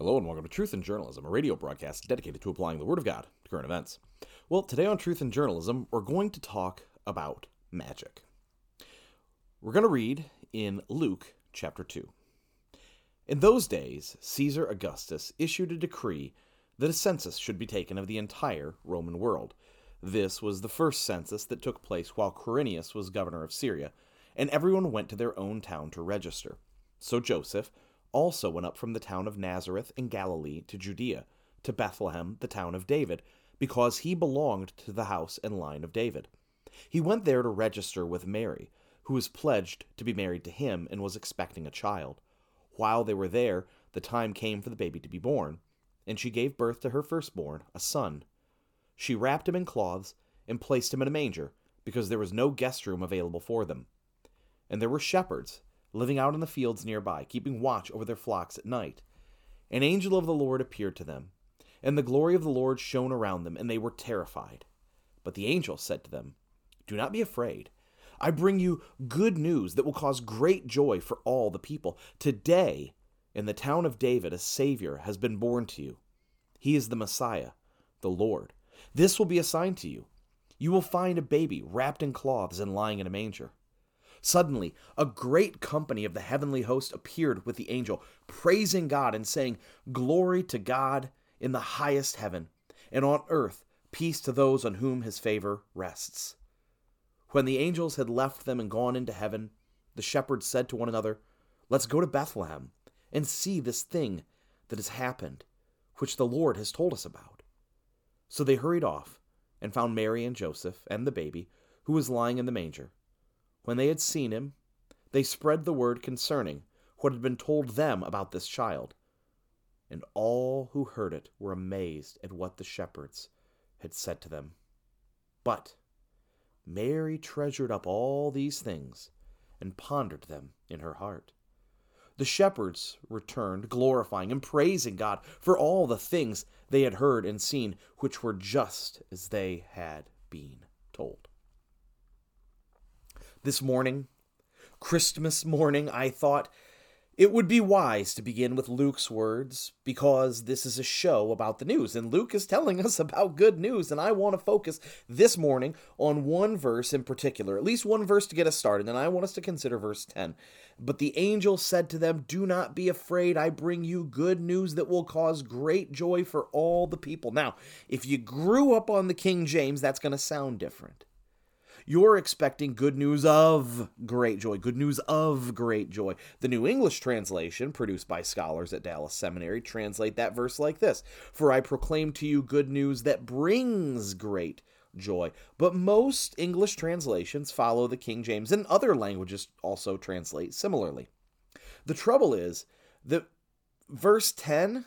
Hello and welcome to Truth in Journalism, a radio broadcast dedicated to applying the Word of God to current events. Well, today on Truth in Journalism, we're going to talk about magic. We're going to read in Luke chapter 2. In those days, Caesar Augustus issued a decree that a census should be taken of the entire Roman world. This was the first census that took place while Quirinius was governor of Syria, and everyone went to their own town to register. So Joseph also went up from the town of Nazareth in Galilee to Judea, to Bethlehem, the town of David, because he belonged to the house and line of David. He went there to register with Mary, who was pledged to be married to him and was expecting a child. While they were there, the time came for the baby to be born, and she gave birth to her firstborn, a son. She wrapped him in cloths and placed him in a manger, because there was no guest room available for them. And there were shepherds living out in the fields nearby, keeping watch over their flocks at night. An angel of the Lord appeared to them, and the glory of the Lord shone around them, and they were terrified. But the angel said to them, "Do not be afraid. I bring you good news that will cause great joy for all the people. Today, in the town of David, a Savior has been born to you. He is the Messiah, the Lord. This will be a sign to you. You will find a baby wrapped in cloths and lying in a manger." Suddenly, a great company of the heavenly host appeared with the angel, praising God and saying, "Glory to God in the highest heaven, and on earth peace to those on whom his favor rests." When the angels had left them and gone into heaven, the shepherds said to one another, "Let's go to Bethlehem and see this thing that has happened, which the Lord has told us about." So they hurried off and found Mary and Joseph and the baby, who was lying in the manger. When they had seen him, they spread the word concerning what had been told them about this child. And all who heard it were amazed at what the shepherds had said to them. But Mary treasured up all these things and pondered them in her heart. The shepherds returned, glorifying and praising God for all the things they had heard and seen, which were just as they had been told. This morning, Christmas morning, I thought it would be wise to begin with Luke's words, because this is a show about the news, and Luke is telling us about good news, and I want to focus this morning on one verse in particular, at least one verse to get us started, and I want us to consider verse 10. "But the angel said to them, 'Do not be afraid, I bring you good news that will cause great joy for all the people.'" Now, if you grew up on the King James, that's going to sound different. You're expecting good news of great joy, good news of great joy. The New English translation, produced by scholars at Dallas Seminary, translate that verse like this: "For I proclaim to you good news that brings great joy." But most English translations follow the King James, and other languages also translate similarly. The trouble is that verse 10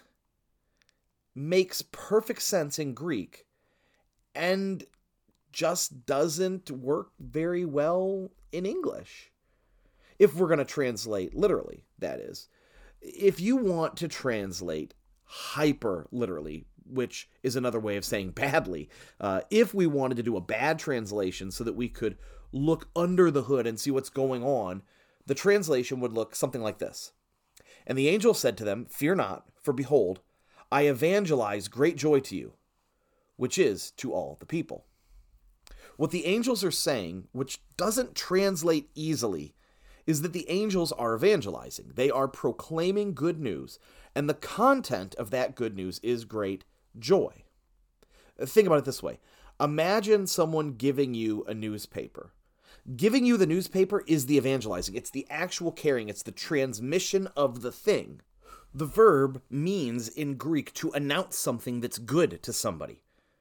makes perfect sense in Greek, and just doesn't work very well in English. If we're going to translate literally, that is. If you want to translate hyper literally, which is another way of saying badly, if we wanted to do a bad translation so that we could look under the hood and see what's going on, the translation would look something like this. "And the angel said to them, 'Fear not, for behold, I evangelize great joy to you, which is to all the people.'" What the angels are saying, which doesn't translate easily, is that the angels are evangelizing. They are proclaiming good news, and the content of that good news is great joy. Think about it this way. Imagine someone giving you a newspaper. Giving you the newspaper is the evangelizing. It's the actual carrying. It's the transmission of the thing. The verb means in Greek to announce something that's good to somebody.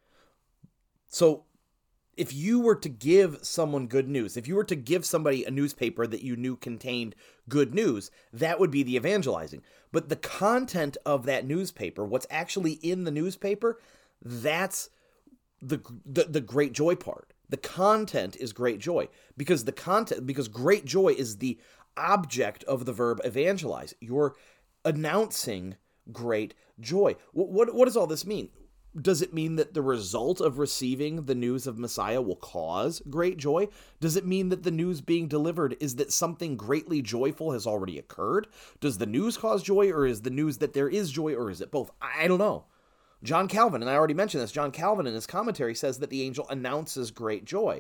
So, if you were to give someone good news, if you were to give somebody a newspaper that you knew contained good news, that would be the evangelizing. But the content of that newspaper, what's actually in the newspaper, that's the great joy part. The content is great joy, because great joy is the object of the verb evangelize. You're announcing great joy. What does all this mean? Does it mean that the result of receiving the news of Messiah will cause great joy? Does it mean that the news being delivered is that something greatly joyful has already occurred? Does the news cause joy, or is the news that there is joy, or is it both? I don't know. John Calvin, and I already mentioned this, John Calvin in his commentary says that the angel announces great joy.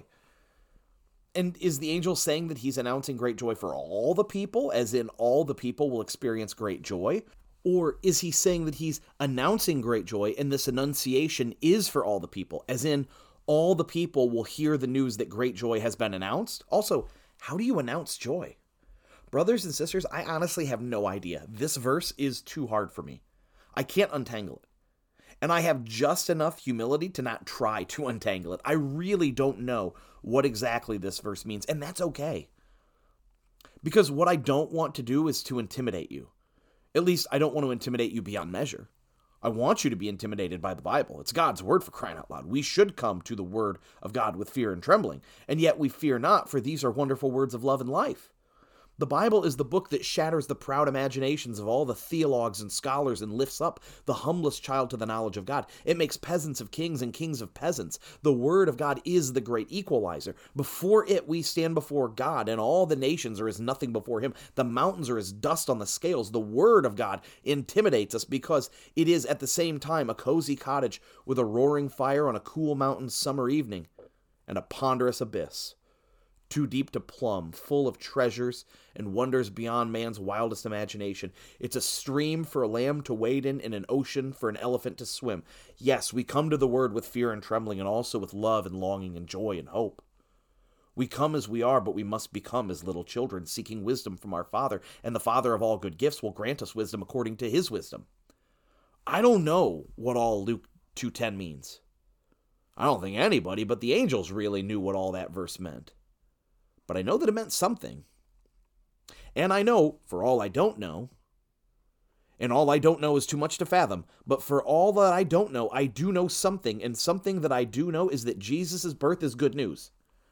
And is the angel saying that he's announcing great joy for all the people, as in all the people will experience great joy? Or is he saying that he's announcing great joy and this annunciation is for all the people, as in all the people will hear the news that great joy has been announced? Also, how do you announce joy? Brothers and sisters, I honestly have no idea. This verse is too hard for me. I can't untangle it. And I have just enough humility to not try to untangle it. I really don't know what exactly this verse means, and that's okay. Because what I don't want to do is to intimidate you. At least I don't want to intimidate you beyond measure. I want you to be intimidated by the Bible. It's God's word, for crying out loud. We should come to the word of God with fear and trembling, and yet we fear not, for these are wonderful words of love and life. The Bible is the book that shatters the proud imaginations of all the theologues and scholars and lifts up the humblest child to the knowledge of God. It makes peasants of kings and kings of peasants. The word of God is the great equalizer. Before it, we stand before God, and all the nations are as nothing before him. The mountains are as dust on the scales. The word of God intimidates us because it is at the same time a cozy cottage with a roaring fire on a cool mountain summer evening and a ponderous abyss, too deep to plumb, full of treasures and wonders beyond man's wildest imagination. It's a stream for a lamb to wade in and an ocean for an elephant to swim. Yes, we come to the word with fear and trembling, and also with love and longing and joy and hope. We come as we are, but we must become as little children, seeking wisdom from our Father, and the Father of all good gifts will grant us wisdom according to his wisdom. I don't know what all Luke 2:10 means. I don't think anybody but the angels really knew what all that verse meant. But I know that it meant something. And I know, for all I don't know, and all I don't know is too much to fathom, but for all that I don't know, I do know something, and something that I do know is that Jesus' birth is good news.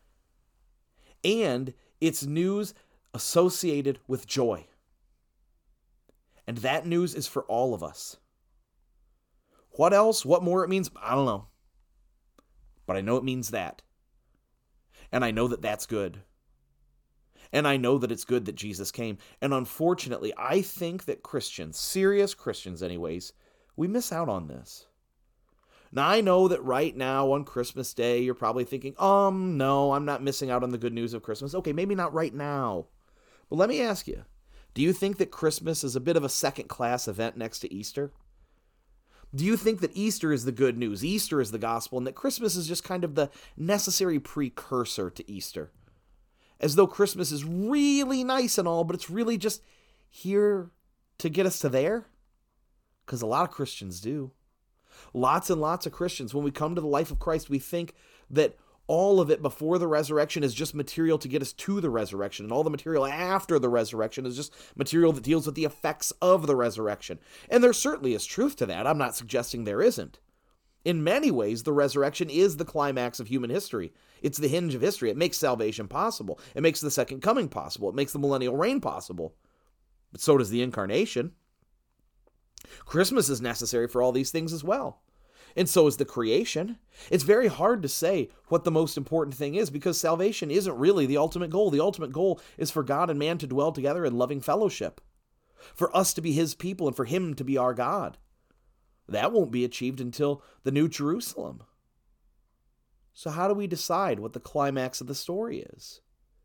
And it's news associated with joy. And that news is for all of us. What else? What more it means? I don't know. But I know it means that. And I know that that's good. And I know that it's good that Jesus came. And unfortunately, I think that Christians, serious Christians anyways, we miss out on this. Now, I know that right now on Christmas Day, you're probably thinking, no, I'm not missing out on the good news of Christmas. Okay, maybe not right now. But let me ask you, do you think that Christmas is a bit of a second-class event next to Easter? Do you think that Easter is the good news, Easter is the gospel, and that Christmas is just kind of the necessary precursor to Easter? As though Christmas is really nice and all, but it's really just here to get us to there? Because a lot of Christians do. Lots and lots of Christians, when we come to the life of Christ, we think that all of it before the resurrection is just material to get us to the resurrection, and all the material after the resurrection is just material that deals with the effects of the resurrection. And there certainly is truth to that. I'm not suggesting there isn't. In many ways, the resurrection is the climax of human history. It's the hinge of history. It makes salvation possible. It makes the second coming possible. It makes the millennial reign possible. But so does the incarnation. Christmas is necessary for all these things as well. And so is the creation. It's very hard to say what the most important thing is, because salvation isn't really the ultimate goal. The ultimate goal is for God and man to dwell together in loving fellowship, for us to be his people and for him to be our God. That won't be achieved until the New Jerusalem. So how do we decide what the climax of the story is?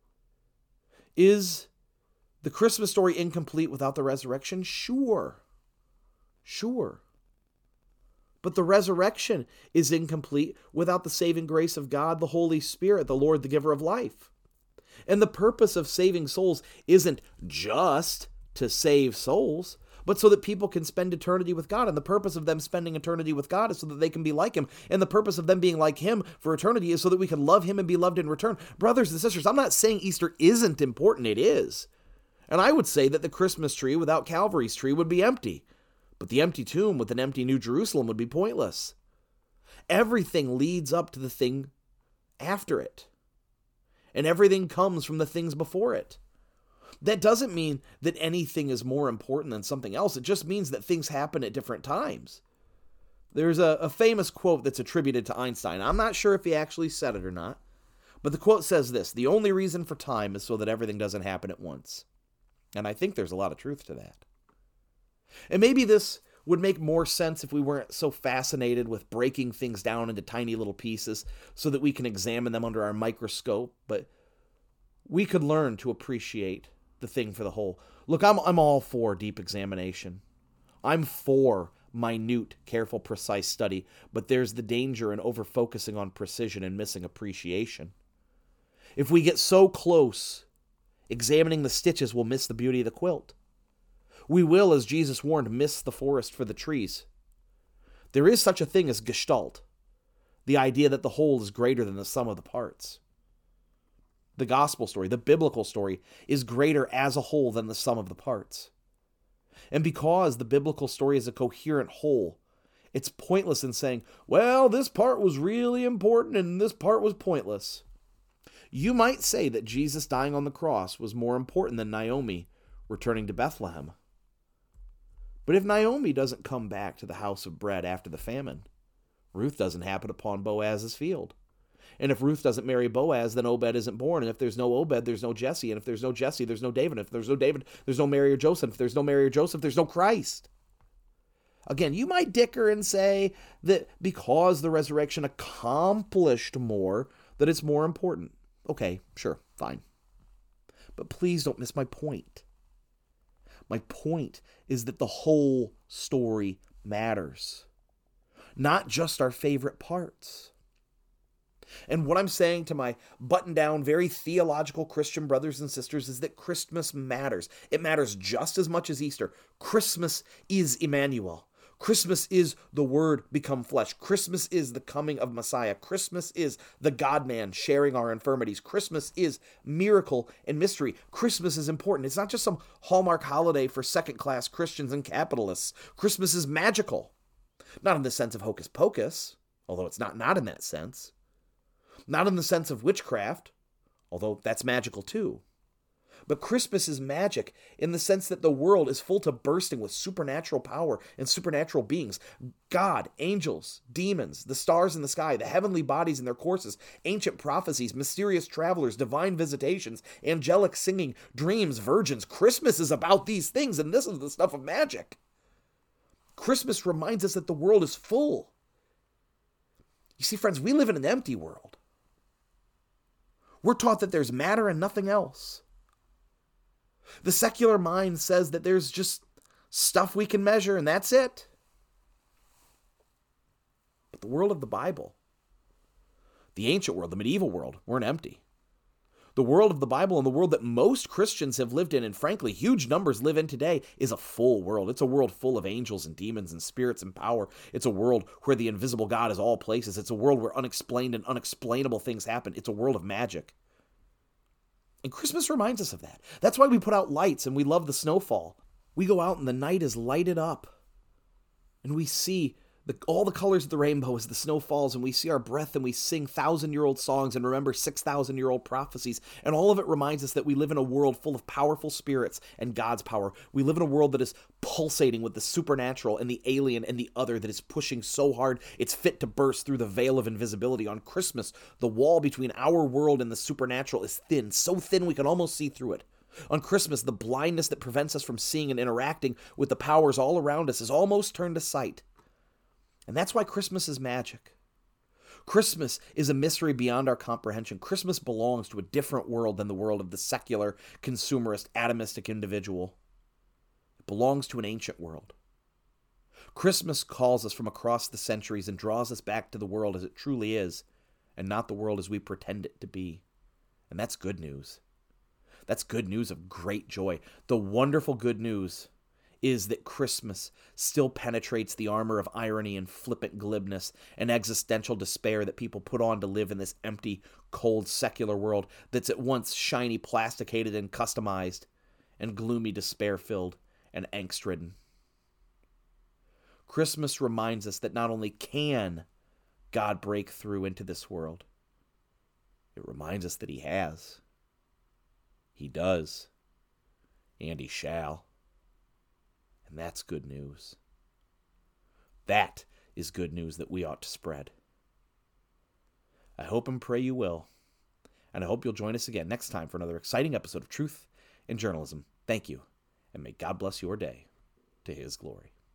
Is the Christmas story incomplete without the resurrection? Sure. But the resurrection is incomplete without the saving grace of God, the Holy Spirit, the Lord, the giver of life. And the purpose of saving souls isn't just to save souls, but so that people can spend eternity with God. And the purpose of them spending eternity with God is so that they can be like him. And the purpose of them being like him for eternity is so that we can love him and be loved in return. Brothers and sisters, I'm not saying Easter isn't important. It is. And I would say that the Christmas tree without Calvary's tree would be empty. But the empty tomb with an empty New Jerusalem would be pointless. Everything leads up to the thing after it. And everything comes from the things before it. That doesn't mean that anything is more important than something else. It just means that things happen at different times. There's a famous quote that's attributed to Einstein. I'm not sure if he actually said it or not, but the quote says this: "The only reason for time is so that everything doesn't happen at once." And I think there's a lot of truth to that. And maybe this would make more sense if we weren't so fascinated with breaking things down into tiny little pieces so that we can examine them under our microscope, but we could learn to appreciate the thing for the whole. Look, I'm all for deep examination. I'm for minute, careful, precise study, but there's the danger in over-focusing on precision and missing appreciation. If we get so close, examining the stitches will miss the beauty of the quilt. We will, as Jesus warned, miss the forest for the trees. There is such a thing as gestalt, the idea that the whole is greater than the sum of the parts. The gospel story, the biblical story, is greater as a whole than the sum of the parts. And because the biblical story is a coherent whole, it's pointless in saying, well, this part was really important and this part was pointless. You might say that Jesus dying on the cross was more important than Naomi returning to Bethlehem. But if Naomi doesn't come back to the house of bread after the famine, Ruth doesn't happen upon Boaz's field. And if Ruth doesn't marry Boaz, then Obed isn't born. And if there's no Obed, there's no Jesse. And if there's no Jesse, there's no David. And if there's no David, there's no Mary or Joseph. If there's no Mary or Joseph, there's no Christ. Again, you might dicker and say that because the resurrection accomplished more, that it's more important. Okay, sure, fine. But please don't miss my point. My point is that the whole story matters, not just our favorite parts. And what I'm saying to my buttoned-down, very theological Christian brothers and sisters is that Christmas matters. It matters just as much as Easter. Christmas is Emmanuel. Christmas is the Word become flesh. Christmas is the coming of Messiah. Christmas is the God-man sharing our infirmities. Christmas is miracle and mystery. Christmas is important. It's not just some Hallmark holiday for second-class Christians and capitalists. Christmas is magical. Not in the sense of hocus pocus, although it's not in that sense. Not in the sense of witchcraft, although that's magical too. But Christmas is magic in the sense that the world is full to bursting with supernatural power and supernatural beings. God, angels, demons, the stars in the sky, the heavenly bodies in their courses, ancient prophecies, mysterious travelers, divine visitations, angelic singing, dreams, virgins. Christmas is about these things, and this is the stuff of magic. Christmas reminds us that the world is full. You see, friends, we live in an empty world. We're taught that there's matter and nothing else. The secular mind says that there's just stuff we can measure and that's it. But the world of the Bible, the ancient world, the medieval world, weren't empty. The world of the Bible and the world that most Christians have lived in, and frankly, huge numbers live in today, is a full world. It's a world full of angels and demons and spirits and power. It's a world where the invisible God is all places. It's a world where unexplained and unexplainable things happen. It's a world of magic. And Christmas reminds us of that. That's why we put out lights and we love the snowfall. We go out and the night is lighted up. And we see all the colors of the rainbow as the snow falls, and we see our breath and we sing 1,000-year-old songs and remember 6,000-year-old prophecies. And all of it reminds us that we live in a world full of powerful spirits and God's power. We live in a world that is pulsating with the supernatural and the alien and the other, that is pushing so hard it's fit to burst through the veil of invisibility. On Christmas, the wall between our world and the supernatural is thin, so thin we can almost see through it. On Christmas, the blindness that prevents us from seeing and interacting with the powers all around us is almost turned to sight. And that's why Christmas is magic. Christmas is a mystery beyond our comprehension. Christmas belongs to a different world than the world of the secular, consumerist, atomistic individual. It belongs to an ancient world. Christmas calls us from across the centuries and draws us back to the world as it truly is, and not the world as we pretend it to be. And that's good news. That's good news of great joy. The wonderful good news is that Christmas still penetrates the armor of irony and flippant glibness and existential despair that people put on to live in this empty, cold, secular world that's at once shiny, plasticated, and customized, and gloomy, despair-filled, and angst-ridden. Christmas reminds us that not only can God break through into this world, it reminds us that He has. He does. And He shall. And that's good news. That is good news that we ought to spread. I hope and pray you will, and I hope you'll join us again next time for another exciting episode of Truth in Journalism. Thank you, and may God bless your day to His glory.